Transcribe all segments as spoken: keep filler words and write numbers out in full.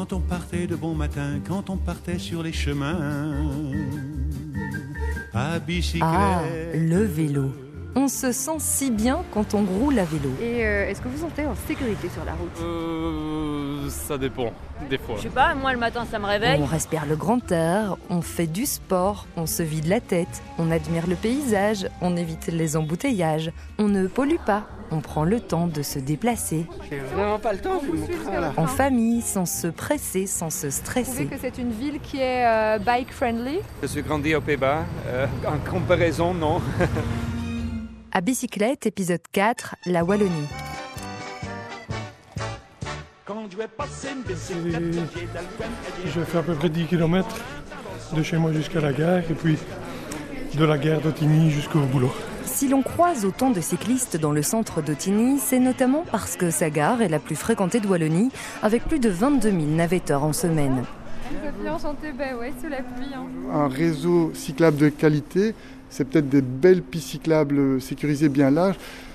quand on partait de bon matin, quand on partait sur les chemins à bicyclette. Ah, le vélo. On se sent si bien quand on roule à vélo. Et euh, est-ce que vous vous sentez en sécurité sur la route ? Euh, ça dépend, des fois. Je sais pas, moi le matin ça me réveille. On respire le grand air, on fait du sport, on se vide la tête, on admire le paysage, on évite les embouteillages, on ne pollue pas, on prend le temps de se déplacer. J'ai vraiment pas le temps, je vais montrer là. En famille, sans se presser, sans se Vous stresser. trouvez que c'est une ville qui est euh, bike friendly ? Je suis grandi aux Pays-Bas. Euh, en comparaison, non. À bicyclette, épisode quatre, la Wallonie. Je fais à peu près dix kilomètres de chez moi jusqu'à la gare et puis de la gare d'Ottignies jusqu'au boulot. Si l'on croise autant de cyclistes dans le centre d'Ottignies, c'est notamment parce que sa gare est la plus fréquentée de Wallonie, avec plus de vingt-deux mille navetteurs en semaine. Vous êtes bien enchanté, ben ouais, sous la pluie. Hein. Un réseau cyclable de qualité, c'est peut-être des belles pistes cyclables sécurisées bien larges,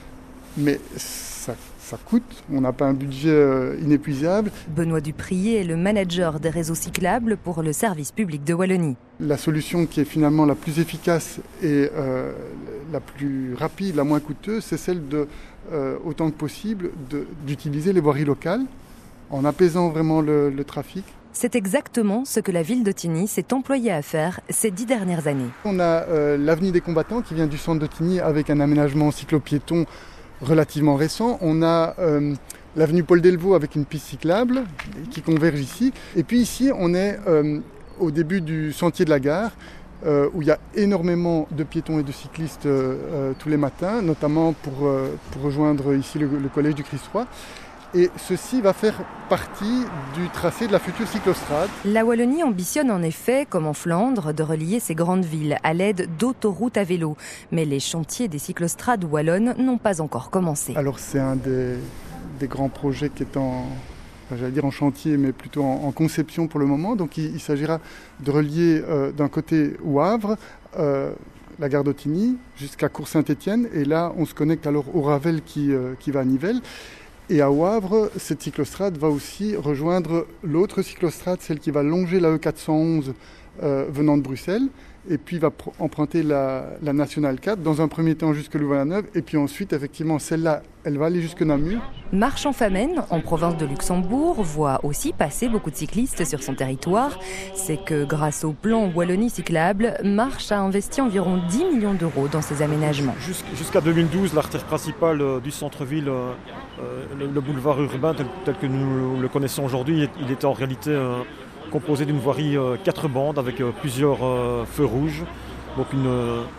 mais ça, ça coûte, on n'a pas un budget euh, inépuisable. Benoît Duprier est le manager des réseaux cyclables pour le service public de Wallonie. La solution qui est finalement la plus efficace et euh, la plus rapide, la moins coûteuse, c'est celle de, euh, autant que possible, de, d'utiliser les voiries locales en apaisant vraiment le, le trafic. C'est exactement ce que la ville d'Ottignies s'est employée à faire ces dix dernières années. On a euh, l'avenue des combattants qui vient du centre d'Ottignies avec un aménagement cyclo-piéton relativement récent. On a euh, l'avenue Paul Delvaux avec une piste cyclable qui converge ici. Et puis ici, on est euh, au début du sentier de la gare euh, où il y a énormément de piétons et de cyclistes euh, euh, tous les matins, notamment pour, euh, pour rejoindre ici le, le collège du Christ-Roi. Et ceci va faire partie du tracé de la future cyclostrade. La Wallonie ambitionne en effet, comme en Flandre, de relier ces grandes villes à l'aide d'autoroutes à vélo. Mais les chantiers des cyclostrades wallonnes n'ont pas encore commencé. Alors c'est un des, des grands projets qui est en, enfin, j'allais dire en chantier, mais plutôt en, en conception pour le moment. Donc il, il s'agira de relier euh, d'un côté Wavre, euh, la gare d'Ottignies, jusqu'à Cours-Saint-Étienne. Et là, on se connecte alors au Ravel qui, euh, qui va à Nivelles. Et à Wavre, cette cyclostrade va aussi rejoindre l'autre cyclostrade, celle qui va longer la E quatre cent onze euh, venant de Bruxelles, et puis va pr- emprunter la, la Nationale quatre, dans un premier temps jusque Louvain-la-Neuve, et puis ensuite, effectivement, celle-là, elle va aller jusque Namur. Marche-en-Famenne, en province de Luxembourg, voit aussi passer beaucoup de cyclistes sur son territoire. C'est que grâce au plan Wallonie cyclable, Marche a investi environ dix millions d'euros dans ses aménagements. Jusqu'à deux mille douze, l'artère principale du centre-ville, le boulevard urbain tel, tel que nous le connaissons aujourd'hui, il était en réalité euh, composé d'une voirie euh, quatre bandes avec euh, plusieurs euh, feux rouges. Donc une,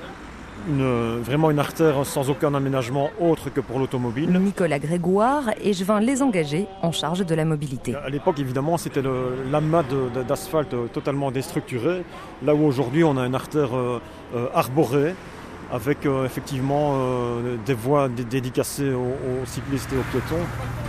une, vraiment une artère sans aucun aménagement autre que pour l'automobile. Nicolas Grégoire échevin les engagés en charge de la mobilité. À l'époque, évidemment, c'était le, l'amas de, de, d'asphalte totalement déstructuré. Là où aujourd'hui, on a une artère euh, euh, arborée, avec euh, effectivement euh, des voies d- dédicacées aux, aux cyclistes et aux piétons.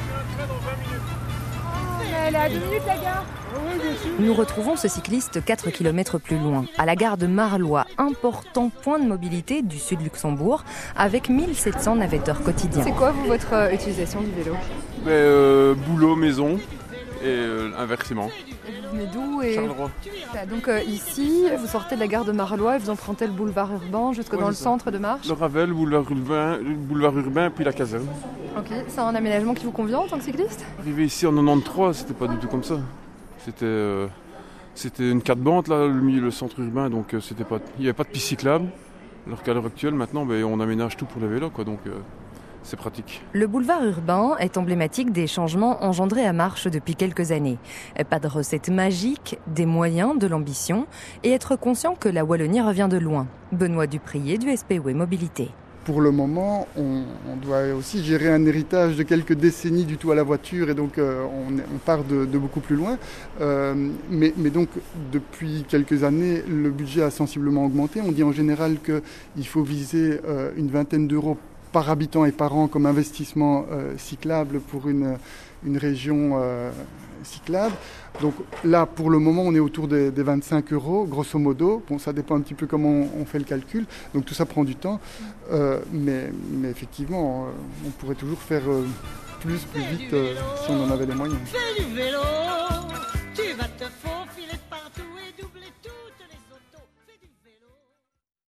Elle est à deux minutes la gare. Nous retrouvons ce cycliste quatre kilomètres plus loin, à la gare de Marlois, important point de mobilité du sud Luxembourg, avec mille sept cents navetteurs quotidiens. C'est quoi vous, votre euh, utilisation du vélo ? Ben, euh, boulot, maison et euh, inversement. Et vous venez d'où et... Charleroi. Donc euh, ici, vous sortez de la gare de Marlois et vous empruntez le boulevard urbain jusque Ouais, dans le ça. centre de Marche. Le Ravel, boulevard urbain, boulevard urbain puis la caserne. Ok, c'est un aménagement qui vous convient en tant que cycliste ? Arrivé ici en quatre-vingt-treize, c'était pas du tout comme ça. C'était, euh, c'était une quatre bandes là, le milieu, le centre urbain, donc euh, c'était pas, il n'y avait pas de piste cyclable. Alors qu'à l'heure actuelle, maintenant, ben, on aménage tout pour les vélos, quoi, donc euh, c'est pratique. Le boulevard urbain est emblématique des changements engendrés à Marche depuis quelques années. Pas de recette magique, des moyens, de l'ambition et être conscient que la Wallonie revient de loin. Benoît Duprier du S P W Mobilité. Pour le moment, on, on doit aussi gérer un héritage de quelques décennies du tout à la voiture et donc euh, on, on part de, de beaucoup plus loin. Euh, mais, mais donc depuis quelques années, le budget a sensiblement augmenté. On dit en général qu'il faut viser euh, une vingtaine d'euros par habitant et par an comme investissement euh, cyclable pour une, une région euh, cyclable. Donc là, pour le moment, on est autour des, des vingt-cinq euros, grosso modo. Bon, ça dépend un petit peu comment on, on fait le calcul. Donc tout ça prend du temps. Euh, mais, mais effectivement, euh, on pourrait toujours faire euh, plus, plus vite euh, si on en avait les moyens. Fais du vélo.